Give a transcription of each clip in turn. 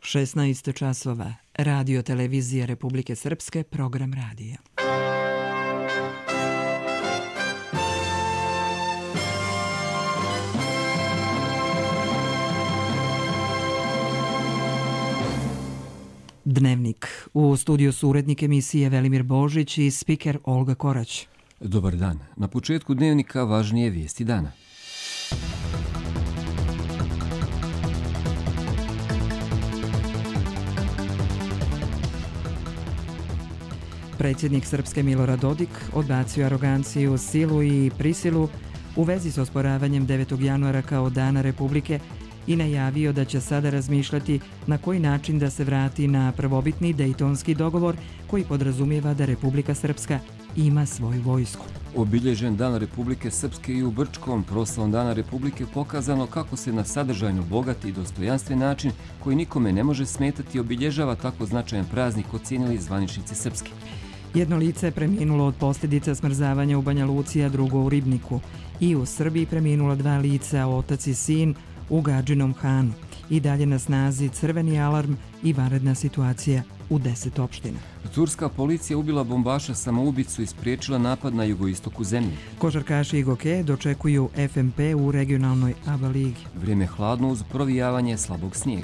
16 časova. Radio televizija Republike Srpske, program radija. Dnevnik. U studiju su urednik emisije Velimir Božić i spiker Olga Korać. Dobar dan. Na početku dnevnika važnije vijesti dana. Predsjednik Srpske Milorad Dodik odbacio aroganciju, silu i prisilu u vezi s osporavanjem 9. januara kao Dana Republike i najavio da će sada razmišljati na koji način da se vrati na prvobitni Dejtonski dogovor koji podrazumijeva da Republika Srpska ima svoju vojsku. Obilježen Dan Republike Srpske i u Brčkom proslavom Dana Republike pokazano kako se na sadržajno bogat i dostojanstven način koji nikome ne može smetati obilježava tako značajan praznik, ocijenili zvaničnici Srpske. Jedno lice je preminulo od posljedica smrzavanja u Banja Luci, a drugo u Ribniku. I u Srbiji preminula 2 lica, otac i sin, u Gadžinom Hanu. I dalje na snazi crveni alarm i vanredna situacija u 10 opština. Turska policija ubila bombaša samoubicu i spriječila napad na jugoistoku zemlje. Košarkaši i gokeje dočekuju FNP u regionalnoj ABA ligi. Vrijeme hladno uz provijavanje slabog snijega.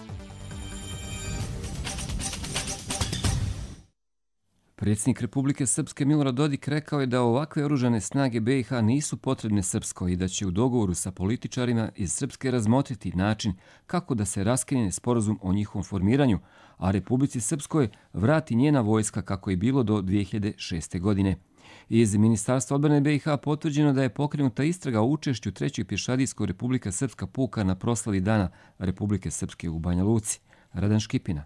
Predsjednik Republike Srpske Milorad Dodik rekao je da ovakve oružane snage BiH nisu potrebne Srpskoj i da će u dogovoru sa političarima iz Srpske razmotriti način kako da se raskine sporazum o njihovom formiranju, a Republici Srpskoj vrati njena vojska kako je bilo do 2006. godine. Iz Ministarstva odbrane BiH potvrđeno da je pokrenuta istraga o učešću 3. pješadijskog Republika Srpska puka na proslavi Dana Republike Srpske u Banja Luci. Radan Škipina.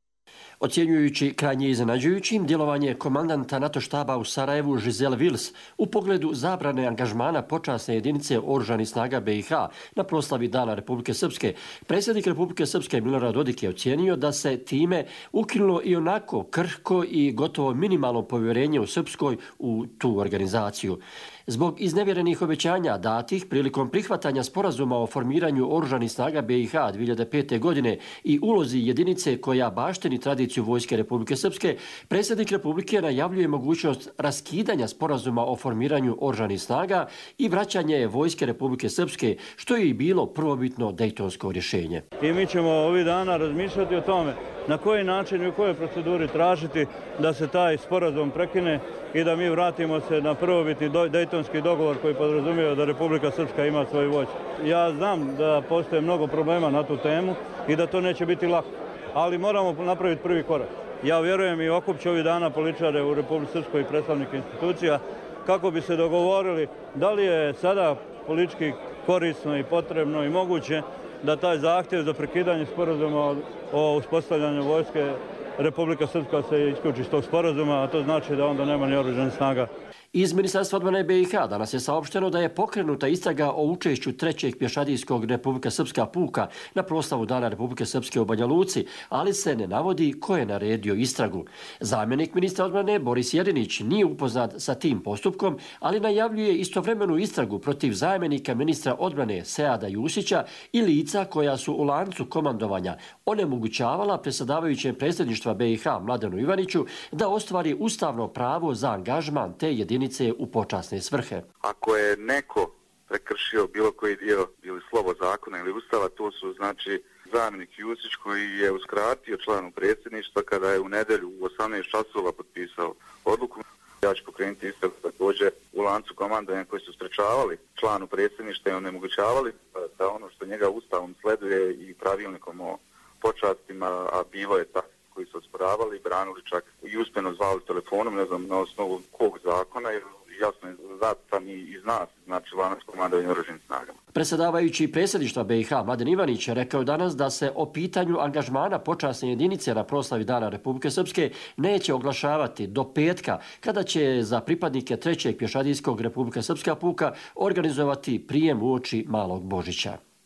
Ocjenjujući krajnje iznenađujućim djelovanje komandanta NATO štaba u Sarajevu Giselle Wills u pogledu zabrane angažmana počasne jedinice oružanih snaga BiH na proslavi Dana Republike Srpske, predsjednik Republike Srpske Milorad Dodik je ocijenio da se time ukinulo i onako krhko i gotovo minimalno povjerenje u Srpskoj u tu organizaciju. Zbog iznevjerenih obećanja datih prilikom prihvatanja sporazuma o formiranju oružanih snaga BiH 2005. godine i ulozi jedinice koja baštini tradiciju vojske Republike Srpske, predsjednik Republike najavljuje mogućnost raskidanja sporazuma o formiranju oružanih snaga i vraćanje vojske Republike Srpske, što je i bilo prvobitno dejtonsko rješenje. I mi ćemo ovih dana razmišljati o tome na koji način i u kojoj proceduri tražiti da se taj sporazum prekine i da mi vratimo se na prvobitni dejtonski dogovor koji podrazumijeva da Republika Srpska ima svoju vojsku. Ja znam da postoje mnogo problema na tu temu i da to neće biti lako, ali moramo napraviti prvi korak. Ja vjerujem i okupću ovih dana političare u Republici Srpskoj i predstavnike institucija kako bi se dogovorili da li je sada politički korisno i potrebno i moguće da taj zahtjev za prekidanje sporazuma o uspostavljanju vojske Republika Srpska se isključi iz tog sporazuma, a to znači da onda nema ni oružanih snaga. Iz Ministarstva odbrane BiH danas je saopšteno da je pokrenuta istraga o učešću 3. pješadijskog Republika Srpska puka na proslavu Dana Republike Srpske u Banja Luci, ali se ne navodi ko je naredio istragu. Zamjenik ministra odbrane Boris Jedinić nije upoznat sa tim postupkom, ali najavljuje istovremenu istragu protiv zamjenika ministra odbrane Seada Jusića i lica koja su u lancu komandovanja onemogućavala predsjedavajućem predsjedništva BiH Mladenu Ivaniću da ostvari ustavno pravo za angažman te jedinice u počasne svrhe. Ako je neko prekršio bilo koji dio ili slovo zakona ili ustava, to su znači zamjenik Jusić koji je uskratio članu predsjedništva kada je u nedjelju u 18 časova potpisao odluku. Ja ću pokrenuti isto također u lancu komandovanja koji su sprečavali članu predsjedništva i onemogućavali da ono što njega ustavom sleduje i pravilnikom o počastima, a bilo je tako koji su osporavali, branili čak i uspjeno zvali telefonom, ne znam na osnovu kog zakona, jer jasno je zatam i iz nas, znači lanac komandovanja oružanim snagama. Predsjedavajući predsjedništva BiH Mladen Ivanić rekao danas da se o pitanju angažmana počasne jedinice na proslavi Dana Republike Srpske neće oglašavati do petka, kada će za pripadnike 3. pješadijskog Republika Srpska puka organizovati prijem uoči Malog Božića.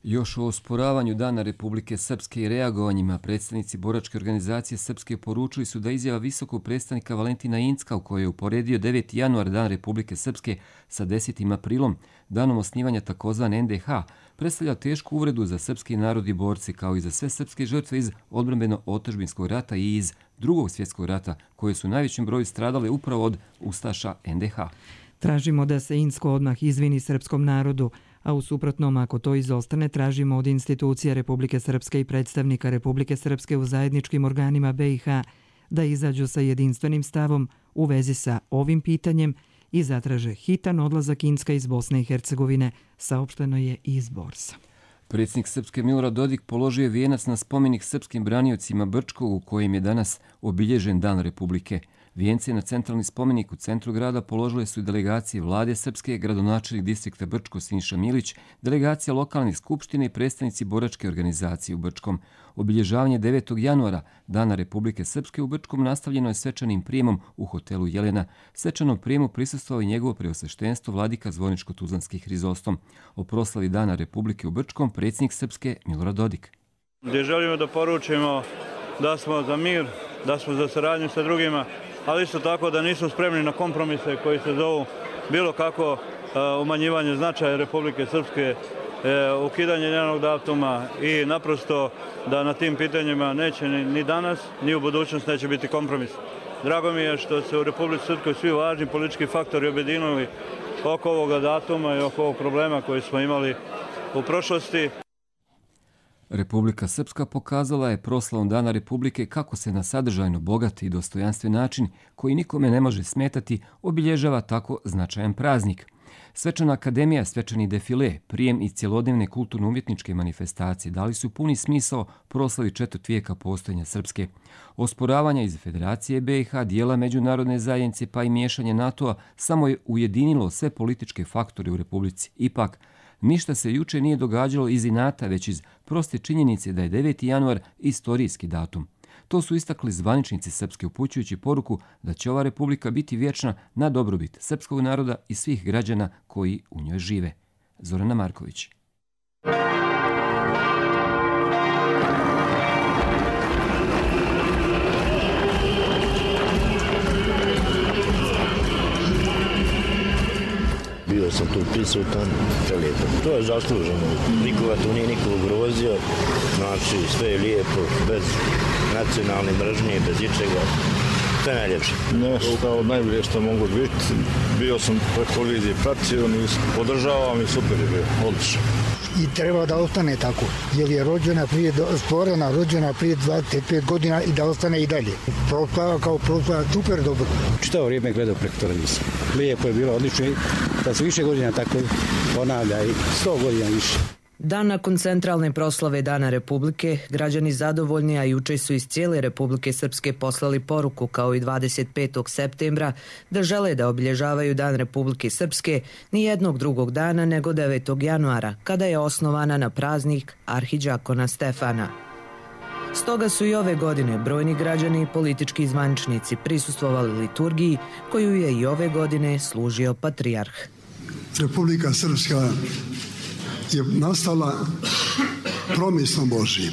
Još o osporavanju Dana Republike Srpske i reagovanjima predstavnici boračke organizacije Srpske poručili su da izjava visokog predstavnika Valentina Incka u kojoj je uporedio 9. januar Dan Republike Srpske sa 10. aprilom, danom osnivanja takozvane NDH, predstavlja tešku uvredu za srpski narod i borci kao i za sve srpske žrtve iz odbrambeno-otadžbinskog rata i iz Drugog svjetskog rata koje su u najvećem broju stradale upravo od ustaša NDH. Tražimo da se Incko odmah izvini srpskom narodu, a u suprotnom, ako to izostane, tražimo od institucija Republike Srpske i predstavnika Republike Srpske u zajedničkim organima BiH da izađu sa jedinstvenim stavom u vezi sa ovim pitanjem i zatraže hitan odlazak Incka iz Bosne i Hercegovine, saopšteno je iz Borsa. Predsjednik Srpske Milorad Dodik položio je vijenac na spomenik srpskim braniocima Brčkog u kojem je danas obilježen Dan Republike. Vijence na centralni spomenik u centru grada položile su i delegacije vlade Srpske, gradonačelnik distrikta Brčko Siniša Milić, delegacija lokalnih skupštine i predstavnici boračke organizacije u Brčkom. Obilježavanje 9. januara, Dana Republike Srpske u Brčkom, nastavljeno je svečanim prijemom u hotelu Jelena. Svečanom prijemu prisustvovao i njegovo preosveštenstvo vladika Zvorničko-Tuzlanski Hrizostom. O proslavi Dana Republike u Brčkom predsjednik Srpske Milorad Dodik. Gdje želimo da poručimo da smo za mir, da smo za saradnju sa drugima, ali isto tako da nisu spremni na kompromise koji se zovu bilo kako umanjivanje značaja Republike Srpske, ukidanje njenog datuma i naprosto da na tim pitanjima neće ni danas, ni u budućnosti neće biti kompromis. Drago mi je što se u Republici Srpskoj svi važni politički faktori objedinili oko ovoga datuma i oko ovog problema koji smo imali u prošlosti. Republika Srpska pokazala je proslavom Dana Republike kako se na sadržajno bogat i dostojanstven način, koji nikome ne može smetati, obilježava tako značajan praznik. Svečana akademija, svečani defile, prijem i cjelodnevne kulturno-umjetničke manifestacije dali su puni smisao proslavi 4. vijeka postojanja Srpske. Osporavanja iz Federacije BiH, dijela međunarodne zajednice pa i miješanje NATO-a samo je ujedinilo sve političke faktore u Republici. Ipak, ništa se juče nije događalo iz inata, već iz proste činjenice da je 9. januar istorijski datum. To su istakli zvaničnici Srpske upućujući poruku da će ova republika biti vječna na dobrobit srpskog naroda i svih građana koji u njoj žive. Zorana Marković. Bio sam tu prisutan, prelijepo. To je zasluženo. Nikoga tu nije niko ugrozio. Znači, sve je lijepo, bez nacionalne mržnje, bez ičega. To je najljepše. Nešto od najbolje što mogu biti. Bio sam preko televizije pratio i podržavam i super je bio, odlično. I treba da ostane tako, jer je stvorena rođena prije 25 godina i da ostane i dalje. Proslava kao proslava, super dobro. Čitavo vrijeme gledao preko televizije. Lijepo je bilo, odlično, da se više godina tako ponavlja i 100 godina više. Dan nakon centralne proslave Dana Republike, građani zadovoljni, a juče su iz cijele Republike Srpske poslali poruku kao i 25. septembra da žele da obilježavaju Dan Republike Srpske ni jednog drugog dana nego 9. januara, kada je osnovana na praznik arhidžakona Stefana. Stoga su i ove godine brojni građani i politički zvaničnici prisustvovali liturgiji koju je i ove godine služio patrijarh. Republika Srpska je nastala promislom Božjim.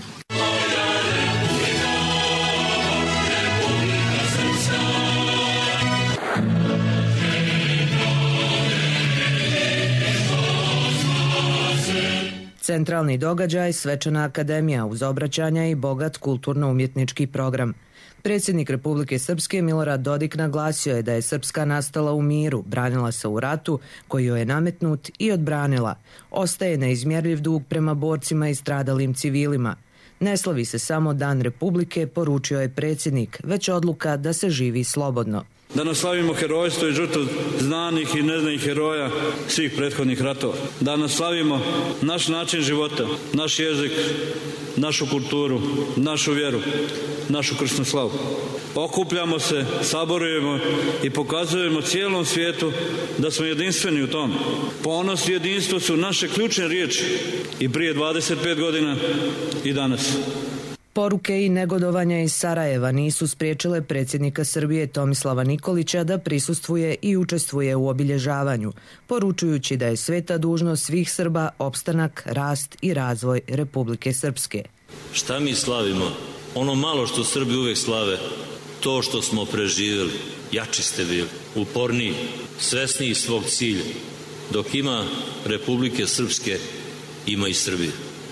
Centralni događaj, svečana akademija uz obraćanja i bogat kulturno-umjetnički program. Predsjednik Republike Srpske Milorad Dodik naglasio je da je Srpska nastala u miru, branila se u ratu koji joj je nametnut i odbranila. Ostaje neizmjerljiv dug prema borcima i stradalim civilima. Ne slavi se samo Dan Republike, poručio je predsjednik, već odluka da se živi slobodno. Da naslavimo herojstvo i žrtvu znanih i neznanih heroja svih prethodnih ratova. Da naslavimo naš način života, naš jezik, našu kulturu, našu vjeru, našu kršnu slavu. Okupljamo se, saborujemo i pokazujemo cijelom svijetu da smo jedinstveni u tom. Ponos i jedinstvo su naše ključne riječi i prije 25 godina i danas. Poruke i negodovanja iz Sarajeva nisu spriječile predsjednika Srbije Tomislava Nikolića da prisustvuje i učestvuje u obilježavanju, poručujući da je sveta dužnost svih Srba opstanak, rast i razvoj Republike Srpske. Šta mi slavimo? Ono malo što Srbi uvek slave, to što smo preživjeli, jači ste bili, uporniji, svesniji svog cilja. Dok ima Republike Srpske, ima i Srbije.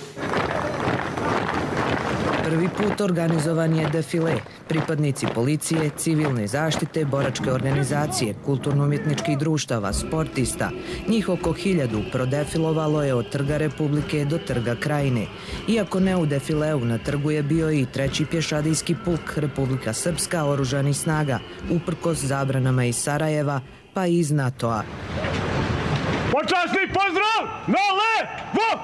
Prvi put organizovan je defile. Pripadnici policije, civilne zaštite, boračke organizacije, kulturno-umjetničkih društava, sportista, njih oko 1000 prodefilovalo je od Trga Republike do Trga Krajine. Iako ne u defileu, na trgu je bio i 3. pješadijski pulk Republika Srpska oružanih snaga, uprkos zabranama iz Sarajeva, pa i iz NATO-a. Počasni pozdrav! Na levo!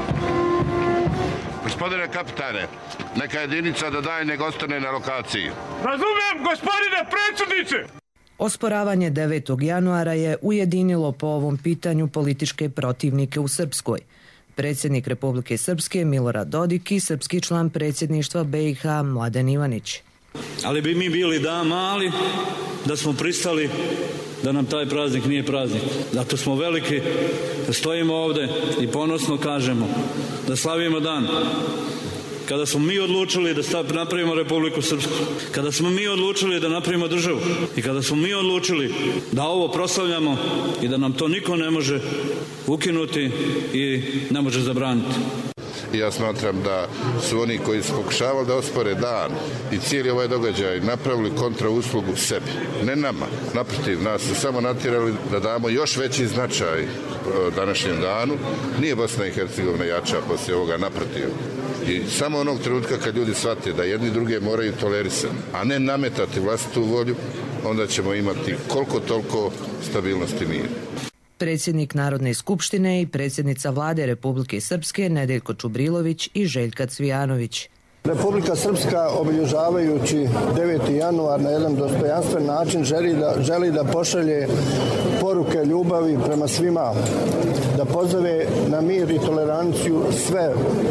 Gospodine kapitane, neka jedinica da daje nego ostane na lokaciji. Razumijem, gospodine predsjedniče! Osporavanje 9. januara je ujedinilo po ovom pitanju političke protivnike u Srpskoj. Predsjednik Republike Srpske Milorad Dodik i srpski član predsjedništva BiH Mladen Ivanić. Ali bi mi bili da mali da smo pristali da nam taj praznik nije praznik. Zato smo veliki, da stojimo ovde i ponosno kažemo da slavimo dan kada smo mi odlučili da napravimo Republiku Srpsku, kada smo mi odlučili da napravimo državu i kada smo mi odlučili da ovo proslavljamo i da nam to niko ne može ukinuti i ne može zabraniti. Ja smatram da su oni koji su pokušavali da ospore dan i cijeli ovaj događaj napravili kontrauslugu sebi. Ne nama, naprotiv, nas su samo natjerali da damo još veći značaj današnjem danu. Nije Bosna i Hercegovina jača poslije ovoga, naprotiv. I samo onog trenutka kad ljudi shvate da jedni druge moraju tolerisati, a ne nametati vlastitu volju, onda ćemo imati koliko toliko stabilnosti i mira. Predsjednik Narodne skupštine i predsjednica vlade Republike Srpske Nedeljko Čubrilović i Željka Cvijanović. Republika Srpska, obilježavajući 9. januar na jedan dostojanstven način, želi da pošalje poruke ljubavi prema svima, da pozove na mir i toleranciju sve,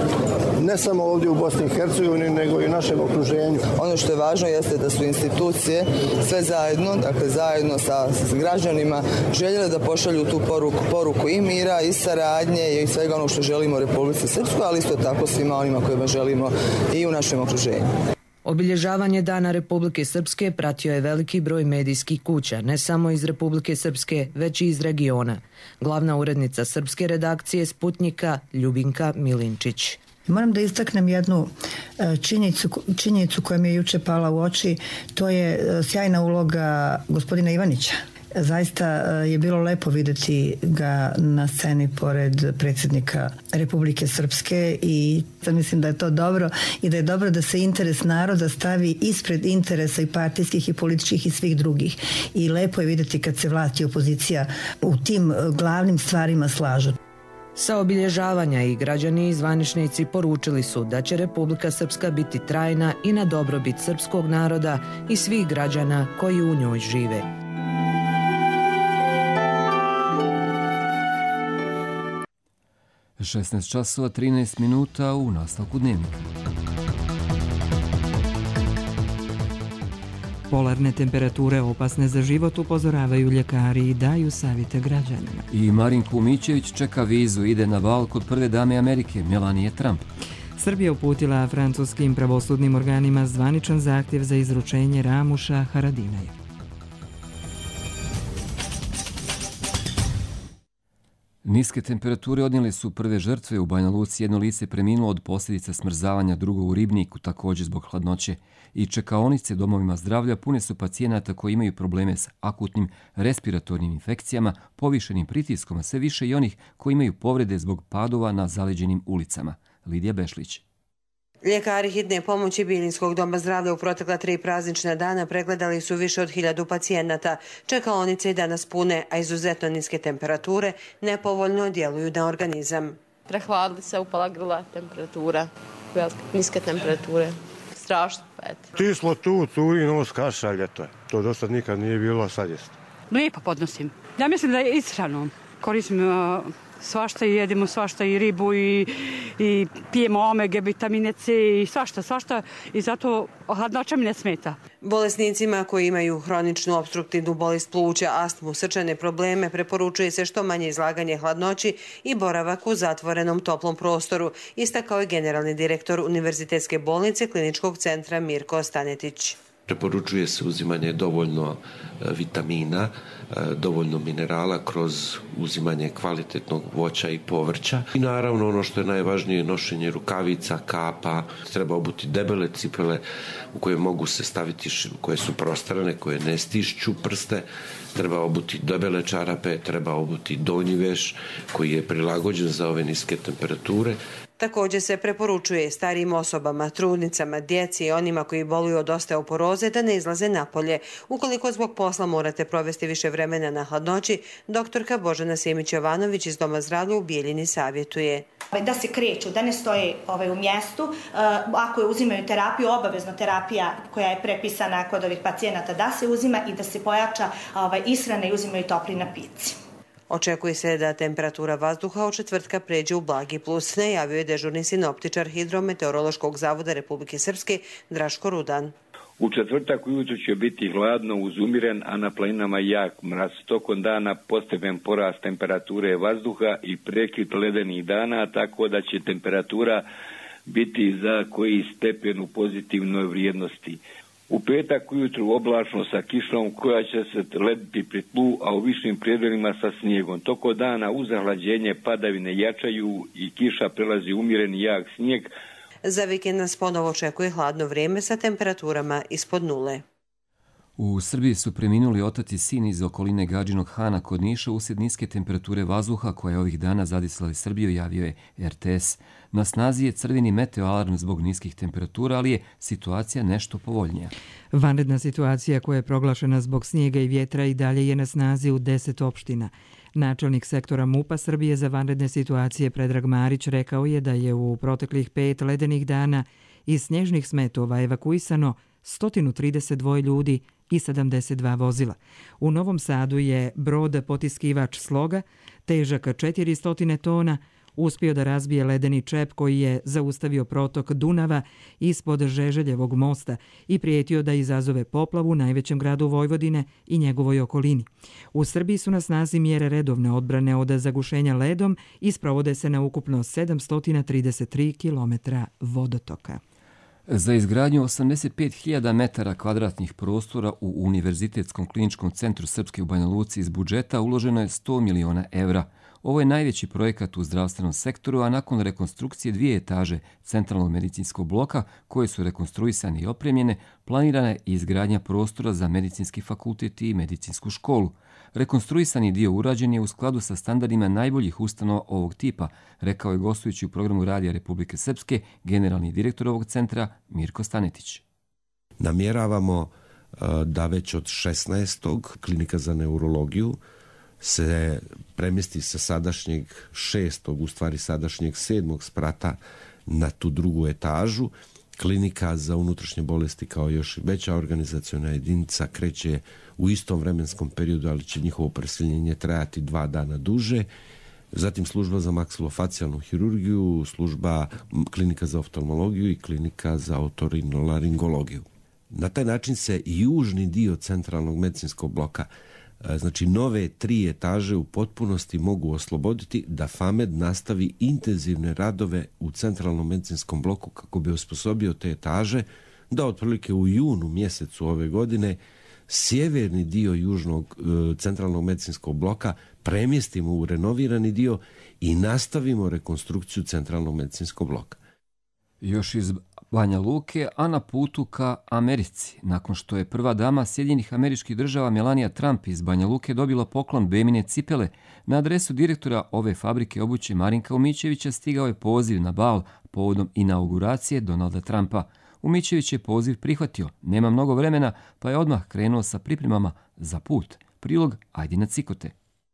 ne samo ovdje u Bosni i Hercegovini, nego i u našem okruženju. Ono što je važno jeste da su institucije sve zajedno, dakle zajedno sa građanima, željele da pošalju tu poruku i mira, i saradnje, i svega ono što želimo u Republici Srpskoj, ali isto tako svima onima kojima želimo i u našem okruženju. Obilježavanje Dana Republike Srpske pratio je veliki broj medijskih kuća, ne samo iz Republike Srpske, već i iz regiona. Glavna urednica srpske redakcije Sputnjika Ljubinka Milinčić. Moram da istaknem jednu činjenicu koja mi je juče pala u oči, to je sjajna uloga gospodina Ivanića. Zaista je bilo lepo vidjeti ga na sceni pored predsjednika Republike Srpske i mislim da je to dobro i da je dobro da se interes naroda stavi ispred interesa i partijskih i političkih i svih drugih. I lepo je vidjeti kad se vlast i opozicija u tim glavnim stvarima slažu. Sa obilježavanja i građani i zvaničnici poručili su da će Republika Srpska biti trajna i na dobrobit srpskog naroda i svih građana koji u njoj žive. – 16:13 u nastavku dnevnika. Polarne temperature opasne za život upozoravaju ljekari i daju savjete građanima. I Marinko Mićević čeka vizu, ide na bal kod prve dame Amerike, Melanie Trump. Srbija uputila francuskim pravosudnim organima zvaničan zahtjev za izručenje Ramuša Haradinaja. Niske temperature odnijele su prve žrtve. U Banja Luci jedno lice preminulo od posljedica smrzavanja, drugo u Ribniku, također zbog hladnoće. I čekaonice domovima zdravlja pune su pacijenata koji imaju probleme s akutnim respiratornim infekcijama, povišenim pritiskom, a sve više i onih koji imaju povrede zbog padova na zaleđenim ulicama. Lidija Bešlić. Ljekari hitne pomoći Bilinskog doma zdravlja u protekla 3 praznična dana pregledali su više od 1000 pacijenata. Čekaonice i danas pune, a izuzetno niske temperature nepovoljno djeluju na organizam. Prehladili se, upala grla, temperatura, niske temperature. Strašno, eto. Tislo tu, curi, nos, kašalj, eto. To do sad nikad nije bilo, sad jest. Lijepo podnosim. Ja mislim da je ishranom. Koristim Svašta jedemo, svašta i ribu i pijemo omege, vitamine C i svašta. I zato hladnoća mi ne smeta. Bolesnicima koji imaju hroničnu opstruktivnu bolest pluća, astmu, srčane probleme, preporučuje se što manje izlaganje hladnoći i boravak u zatvorenom toplom prostoru, istakao je generalni direktor Univerzitetske bolnice Kliničkog centra Mirko Stanetić. Preporučuje se uzimanje dovoljno vitamina, dovoljno minerala kroz uzimanje kvalitetnog voća i povrća. I naravno ono što je najvažnije, nošenje rukavica, kapa, treba obuti debele cipele u koje mogu se staviti, koje su prostrane, koje ne stišću prste, treba obuti debele čarape, treba obuti donji veš koji je prilagođen za ove niske temperature. Također se preporučuje starijim osobama, trudnicama, djeci i onima koji boluju od osteoporoze da ne izlaze napolje. Ukoliko zbog posla morate provesti više vremena na hladnoći, doktorka Božana Semić-Jovanović iz Doma zdravlja u Bijeljini savjetuje. Da se kreću, da ne stoje u mjestu. Ako je uzimaju terapiju, obavezno terapija koja je prepisana kod ovih pacijenata da se uzima i da se pojača ishrana i uzimaju topli napici. Očekuje se da temperatura vazduha od četvrtka pređe u blagi plus, najavio je dežurni sinoptičar Hidrometeorološkog zavoda Republike Srpske Draško Rudan. U četvrtak ujutru će biti hladno uz umiren, a na planinama jak mraz. Tokom dana postepen porast temperature vazduha i prekid ledenih dana, tako da će temperatura biti za koji stepen u pozitivnoj vrijednosti. U petak ujutru oblačno sa kišom koja će se lediti pri tlu, a u višim predjelima sa snijegom. Toko dana uz zahlađenje padavine jačaju i kiša prelazi umjereni jak snijeg. Za vikend nas ponovo očekuje hladno vrijeme sa temperaturama ispod nule. U Srbiji su preminuli otac i sin iz okoline Gadžinog Hana kod Niša uslijed niske temperature vazduha koja je ovih dana zadisla Srbiju, javio je RTS. Na snazi je crveni meteoalarm zbog niskih temperatura, ali je situacija nešto povoljnija. Vanredna situacija koja je proglašena zbog snijega i vjetra i dalje je na snazi u 10 opština. Načelnik sektora MUP-a Srbije za vanredne situacije Predrag Marić rekao je da je u proteklih 5 ledenih dana iz snježnih smetova evakuisano 132 ljudi i 72 vozila. U Novom Sadu je brod potiskivač Sloga, težak 400 tona, uspio da razbije ledeni čep koji je zaustavio protok Dunava ispod Žeželjevog mosta i prijetio da izazove poplavu u najvećem gradu Vojvodine i njegovoj okolini. U Srbiji su na snazi mjere redovne odbrane od zagušenja ledom i sprovode se na ukupno 733 km vodotoka. Za izgradnju 85.000 metara kvadratnih prostora u Univerzitetskom kliničkom centru Srpske u Banja Luci iz budžeta uloženo je 100 miliona evra. Ovo je najveći projekat u zdravstvenom sektoru, a nakon rekonstrukcije 2 etaže centralnog medicinskog bloka koje su rekonstruisane i opremljene, planirana je izgradnja prostora za medicinski fakultet i medicinsku školu. Rekonstruisani dio urađen je u skladu sa standardima najboljih ustanova ovog tipa, rekao je gostujući u programu Radija Republike Srpske generalni direktor ovog centra Mirko Stanetić. Namjeravamo da već od 16. klinika za neurologiju se premjesti sa sadašnjeg 6. u stvari sadašnjeg 7. sprata na tu drugu etažu. Klinika za unutrašnje bolesti kao još veća organizaciona jedinica kreće u istom vremenskom periodu, ali će njihovo preseljenje trajati 2 dana duže. Zatim služba za maksilofacijalnu hirurgiju, služba klinika za oftalmologiju i klinika za otorinolaringologiju. Na taj način se južni dio centralnog medicinskog bloka, znači nove 3 etaže u potpunosti mogu osloboditi da FAMED nastavi intenzivne radove u centralnom medicinskom bloku kako bi osposobio te etaže da otprilike u junu mjesecu ove godine sjeverni dio južnog centralnog medicinskog bloka premjestimo u renovirani dio i nastavimo rekonstrukciju centralnog medicinskog bloka. Još iz Banja Luke, a na putu ka Americi. Nakon što je prva dama Sjedinjenih Američkih Država Melania Trump iz Banja Luke dobila poklon Bemine cipele, na adresu direktora ove fabrike obuće Marinka Umićevića stigao je poziv na bal povodom inauguracije Donalda Trumpa. Umićević je poziv prihvatio, nema mnogo vremena, pa je odmah krenuo sa pripremama za put. Prilog Ajdina Cikote.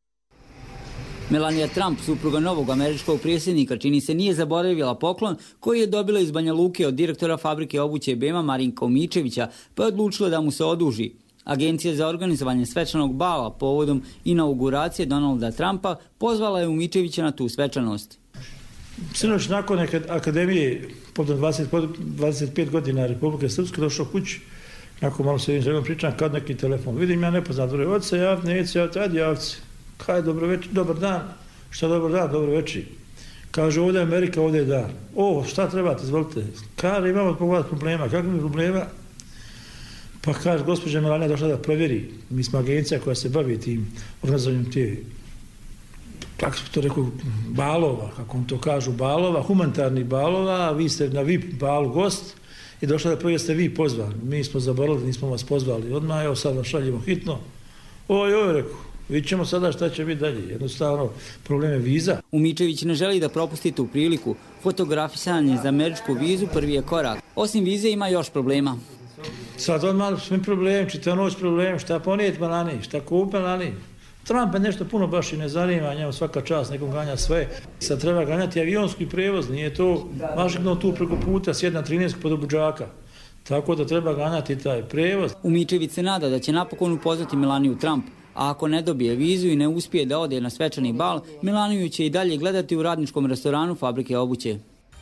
Melania Trump, supruga novog američkog predsjednika, čini se nije zaboravila poklon koji je dobila iz Banja Luke od direktora fabrike obuće Bema Marinka Umićevića, pa je odlučila da mu se oduži. Agencija za organizovanje svečanog bala povodom inauguracije Donalda Trumpa pozvala je Umičevića na tu svečanost. Sinoć nakon akademije, potom 25 godina Republike Srpske, došao kući, nakon malo se jednim pričam, kad neki telefon. Vidim ja nepoznat, dobro, oce, javci, neće, ajde javci. Kaj, dobar dan. Šta dobar dan, dobro večer. Kaže, ovdje je Amerika, ovdje je dan. O, šta trebate, izvolite. Kaže, imamo pogledat problema. Kakvi problema? Pa kaže, gospođa Melanija došla da provjeri. Mi smo agencija koja se bavi tim organizovanjem tije, kako se to rekao, balova, kako on to kažu, balova, humanitarnih balova, a vi ste na VIP balu gost i došla da provjeri ste vi pozvani. Mi smo zaboravili, nismo vas pozvali odmah, evo sad vam šaljimo hitno. Oj, rekao. Vidjet ćemo sada šta će biti dalje. Jednostavno, probleme viza. Umičević ne želi da propusti tu priliku. Fotografisanje za američku vizu prvi je korak. Osim vize ima još problema. Sad odmah svi problem, čitav noć problem, šta ponijeti Melani, šta kupe Melani. Trump je nešto puno baš i ne zanima, njemu svaka čast, nekom ganja sve. Sad treba ganjati avionski prevoz, nije to mažigno tu preko puta, sjedna 13 pod obuđaka. Tako da treba ganjati taj prevoz. Umičević se nada da će napokon upoznati Melaniju Trump. A ako ne dobije vizu i ne uspije da ode na svečani bal, Melaniju će i dalje gledati u radničkom restoranu Fabrike obuće.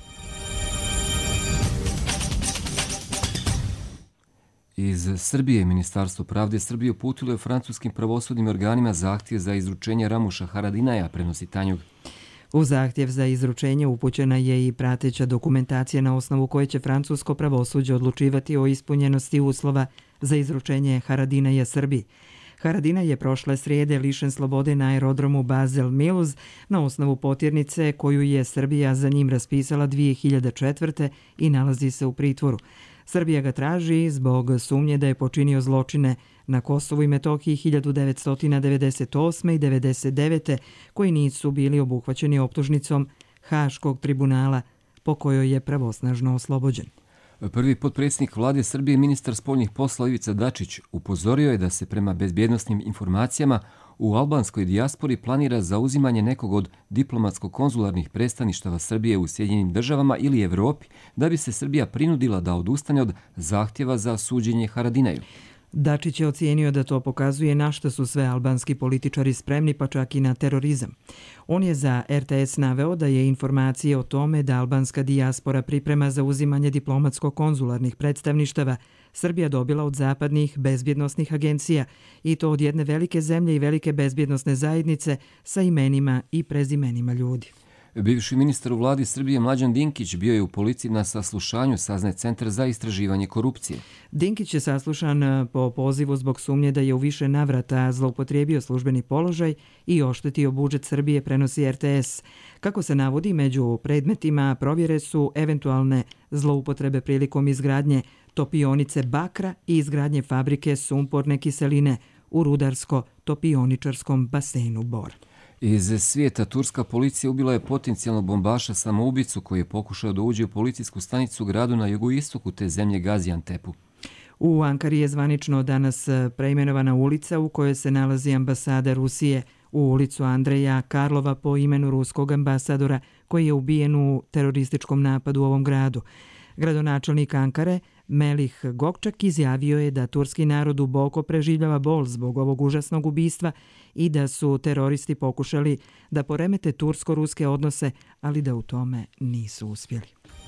Iz Srbije Ministarstvo pravde Srbije uputilo je francuskim pravosudnim organima zahtjev za izručenje Ramuša Haradinaja, prenosi Tanjug. U zahtjev za izručenje upućena je i prateća dokumentacija na osnovu koje će francusko pravosuđe odlučivati o ispunjenosti uslova za izručenje Haradinaja Srbiji. Haradinaj je prošle srijede lišen slobode na aerodromu Basel-Mulhouse na osnovu potjernice koju je Srbija za njim raspisala 2004. i nalazi se u pritvoru. Srbija ga traži zbog sumnje da je počinio zločine na Kosovu i Metohiji 1998. i 1999. koji nisu bili obuhvaćeni optužnicom Haškog tribunala po kojoj je pravosnažno oslobođen. Prvi potpredsjednik vlade Srbije, ministar spoljnih poslova Ivica Dačić, upozorio je da se prema bezbjednosnim informacijama u albanskoj dijaspori planira zauzimanje nekog od diplomatsko-konzularnih predstavništava Srbije u Sjedinjenim državama ili Evropi, da bi se Srbija prinudila da odustane od zahtjeva za suđenje Haradinaju. Dačić je ocijenio da to pokazuje na što su sve albanski političari spremni, pa čak i na terorizam. On je za RTS naveo da je informacije o tome da albanska dijaspora priprema za uzimanje diplomatsko-konzularnih predstavništava Srbija dobila od zapadnih bezbjednosnih agencija i to od jedne velike zemlje i velike bezbjednosne zajednice sa imenima i prezimenima ljudi. Bivši ministar u vladi Srbije Mlađan Dinkić bio je u policiji na saslušanju, saznaje Centar za istraživanje korupcije. Dinkić je saslušan po pozivu zbog sumnje da je u više navrata zloupotrijebio službeni položaj i oštetio budžet Srbije, prenosi RTS. Kako se navodi, među predmetima provjere su eventualne zloupotrebe prilikom izgradnje topionice bakra i izgradnje fabrike sumporne kiseline u rudarsko-topioničarskom basenu Bor. Iz svijeta turska policija ubila je potencijalno bombaša samoubicu koji je pokušao da uđe u policijsku stanicu u gradu na jugoistoku te zemlje Gaziantepu. U Ankari je zvanično danas preimenovana ulica u kojoj se nalazi ambasada Rusije, u ulicu Andreja Karlova po imenu ruskog ambasadora koji je ubijen u terorističkom napadu u ovom gradu. Gradonačelnik Ankare Melih Gokčak izjavio je da turski narod duboko preživljava bol zbog ovog užasnog ubistva i da su teroristi pokušali da poremete tursko-ruske odnose, ali da u tome nisu uspjeli.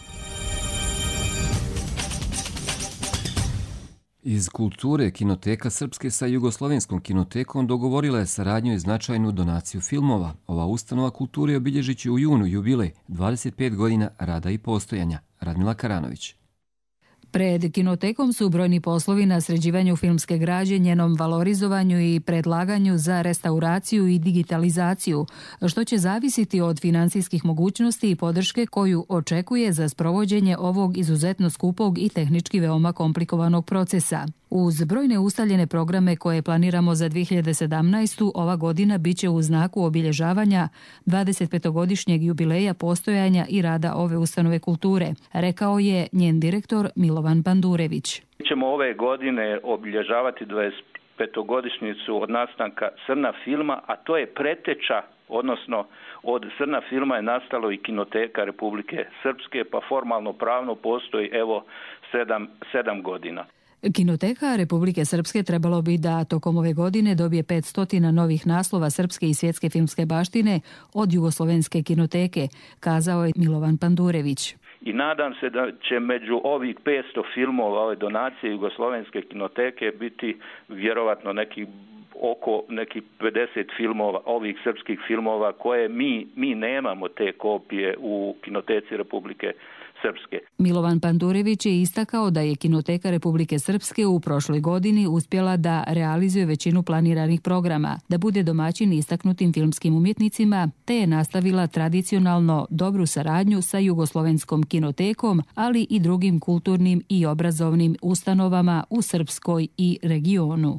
Iz kulture Kinoteka Srpske sa Jugoslovenskom kinotekom dogovorila je saradnju i značajnu donaciju filmova. Ova ustanova kulture obilježit će u junu jubilej 25 godina rada i postojanja. Radmila Karanović. Pred Kinotekom su brojni poslovi na sređivanju filmske građe, njenom valorizovanju i predlaganju za restauraciju i digitalizaciju, što će zavisiti od financijskih mogućnosti i podrške koju očekuje za sprovođenje ovog izuzetno skupog i tehnički veoma komplikovanog procesa. Uz brojne ustaljene programe koje planiramo za 2017. ova godina biće u znaku obilježavanja 25-godišnjeg jubileja postojanja i rada ove ustanove kulture, rekao je njen direktor Milovan Bandurević. Mi ćemo ove godine obilježavati 25-godišnjicu od nastanka Crna filma, a to je preteča, odnosno od Crna filma je nastalo i Kinoteka Republike Srpske, pa formalno pravno postoji evo 7 godina. Kinoteka Republike Srpske trebalo bi da tokom ove godine dobije 500 novih naslova srpske i svjetske filmske baštine od Jugoslovenske kinoteke, kazao je Milovan Pandurević. I nadam se da će među ovih 500 filmova ove donacije Jugoslovenske kinoteke biti vjerovatno oko nekih 50 filmova, ovih srpskih filmova koje mi nemamo te kopije u Kinoteci Republike Srpske. Milovan Pandurević je istakao da je Kinoteka Republike Srpske u prošloj godini uspjela da realizuje većinu planiranih programa, da bude domaćin istaknutim filmskim umjetnicima, te je nastavila tradicionalno dobru saradnju sa Jugoslovenskom kinotekom, ali i drugim kulturnim i obrazovnim ustanovama u Srpskoj i regionu.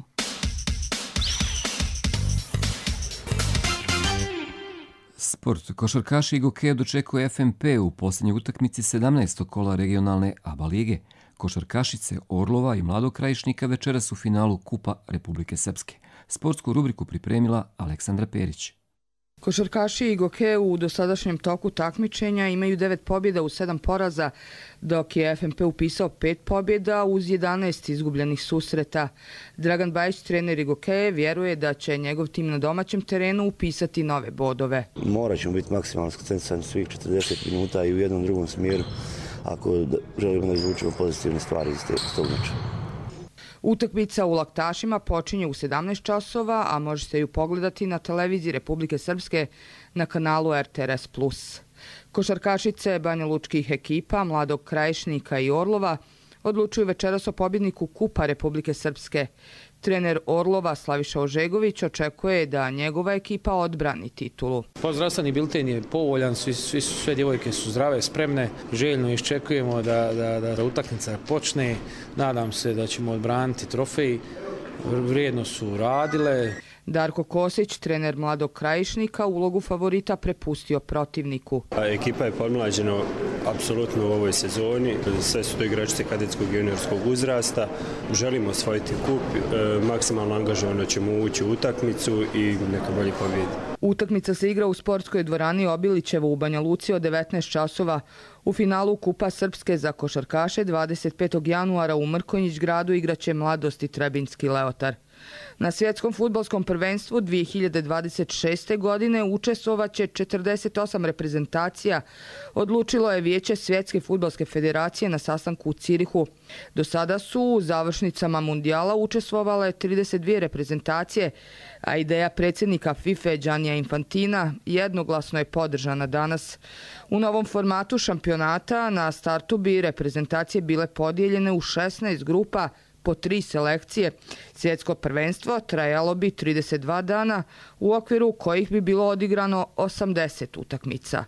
Sport. Košarkaši Igokeja dočekuje FNP u posljednjoj utakmici 17. kola regionalne ABA lige. Košarkašice Orlova i Mladog Krajišnika večeras u finalu Kupa Republike Srpske. Sportsku rubriku pripremila Aleksandra Perić. Košarkaši Igokeja u dosadašnjem toku takmičenja imaju 9 pobjeda u 7 poraza, dok je FNP upisao 5 pobjeda uz 11 izgubljenih susreta. Dragan Bajić, trener Igokeja, vjeruje da će njegov tim na domaćem terenu upisati nove bodove. Morat ćemo biti maksimalno skoncentrisani svih 40 minuta i u jednom drugom smjeru ako želimo da izvučemo pozitivne stvari iz tog meča. Utakmica u Laktašima počinje u 17 časova, a može se ju pogledati na televiziji Republike Srpske na kanalu RTRS+. Košarkašice Banja Lučkih ekipa, Mladog Krajišnika i Orlova odlučuju večeras o pobjedniku Kupa Republike Srpske. Trener Orlova Slaviša Ožegović očekuje da njegova ekipa odbrani titulu. Zdravstveni bilten je povoljan, sve djevojke su zdrave, spremne. Željno iščekujemo da utakmica počne. Nadam se da ćemo odbraniti trofej. Vrijedno su radile. Darko Kosić, trener Mladog Krajišnika, ulogu favorita prepustio protivniku. Ekipa je podmlađena apsolutno u ovoj sezoni. Sve su to igračice kadetskog i juniorskog uzrasta. Želimo osvojiti kup, maksimalno angažovano ćemo ući u utakmicu i neka bolje pobjedi. Utakmica se igra u sportskoj dvorani Obilićevo u Banja Luci od 19 časova. U finalu Kupa Srpske za košarkaše 25. januara u Mrkonjić gradu igraće Mladost i Trebinski Leotar. Na svjetskom fudbalskom prvenstvu 2026. godine učestvovaće 48 reprezentacija, odlučilo je Vijeće Svjetske fudbalske federacije na sastanku u Cirihu. Do sada su u završnicama mundijala učestvovale 32 reprezentacije, a ideja predsjednika FIFA Giannija Infantina jednoglasno je podržana danas. U novom formatu šampionata na startu bi reprezentacije bile podijeljene u 16 grupa po 3 selekcije. Svjetsko prvenstvo trajalo bi 32 dana, u okviru kojih bi bilo odigrano 80 utakmica.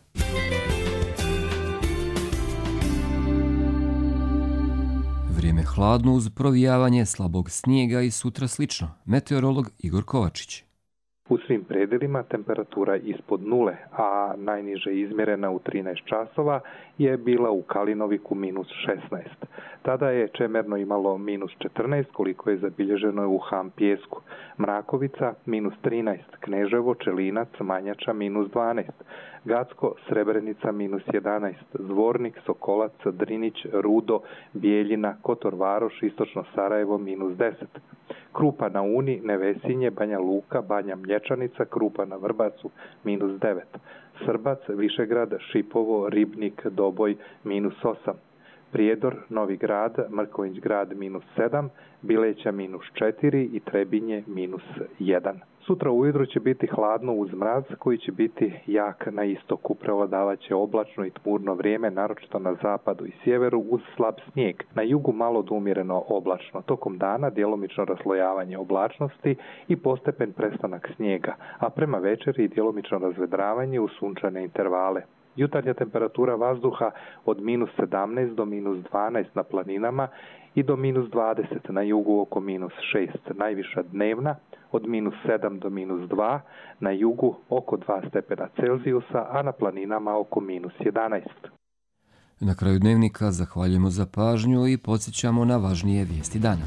Vrijeme hladno uz provijavanje slabog snijega i sutra slično. Meteorolog Igor Kovačić. U svim predelima temperatura ispod nule, a najniže izmjerena u 13 časova je bila u Kalinoviku minus 16. Tada je Čemerno imalo minus 14, koliko je zabilježeno u Ham Pijesku. Mrakovica minus 13, Kneževo, Čelinac, Manjača minus 12. Gacko, Srebrenica minus 11, Zvornik, Sokolac, Drinić, Rudo, Bijeljina, Kotor Varoš, Istočno Sarajevo minus 10. Krupa na Uni, Nevesinje, Banja Luka, Banja Mlječanica, Krupa na Vrbacu minus 9. Srbac, Višegrad, Šipovo, Ribnik, Doboj minus 8. Prijedor, Novi Grad, Mrkonjić Grad minus 7, Bileća minus 4 i Trebinje minus 1. Sutra ujutro će biti hladno uz mraz koji će biti jak na istoku. Prevladavat će oblačno i tmurno vrijeme, naročito na zapadu i sjeveru uz slab snijeg. Na jugu malo do umjereno oblačno. Tokom dana djelomično raslojavanje oblačnosti i postepen prestanak snijega, a prema večeri djelomično razvedravanje u sunčane intervale. Jutarnja temperatura vazduha od minus 17 do minus 12 na planinama i do minus 20 na jugu oko minus 6. Najviša dnevna od minus 7 do minus 2, na jugu oko 2 stepena Celzijusa, a na planinama oko minus 11. Na kraju dnevnika zahvaljujemo za pažnju i podsjećamo na važnije vijesti dana.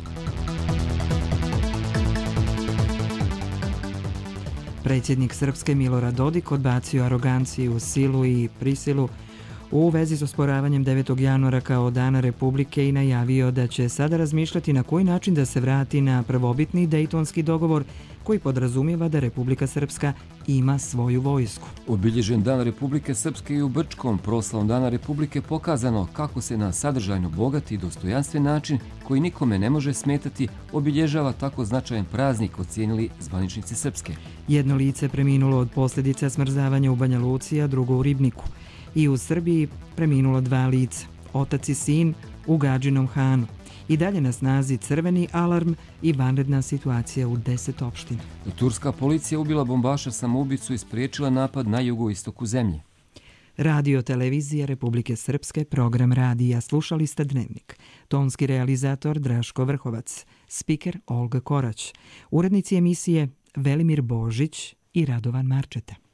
Predsjednik Srpske Milorad Dodik odbacio aroganciju, silu i prisilu u vezi s osporavanjem 9. januara kao Dana Republike i najavio da će sada razmišljati na koji način da se vrati na prvobitni Dejtonski dogovor koji podrazumijeva da Republika Srpska ima svoju vojsku. Obilježen Dan Republike Srpske i u Brčkom proslavom Dana Republike pokazano kako se na sadržajno bogat i dostojanstven način koji nikome ne može smetati obilježava tako značajan praznik, ocijenili zvaničnici Srpske. Jedno lice preminulo od posljedica smrzavanja u Banja Luci, a drugo u Ribniku. I u Srbiji preminulo 2 lica, otac i sin u Gadžinom Hanu. I dalje na snazi crveni alarm i vanredna situacija u 10 opština. Turska policija ubila bombaša samoubicu i spriječila napad na jugoistoku zemlje. Radio televizija Republike Srpske, program radija. Slušali ste Dnevnik. Tonski realizator Draško Vrhovac, spiker Olga Korać, urednici emisije Velimir Božić i Radovan Marčeta.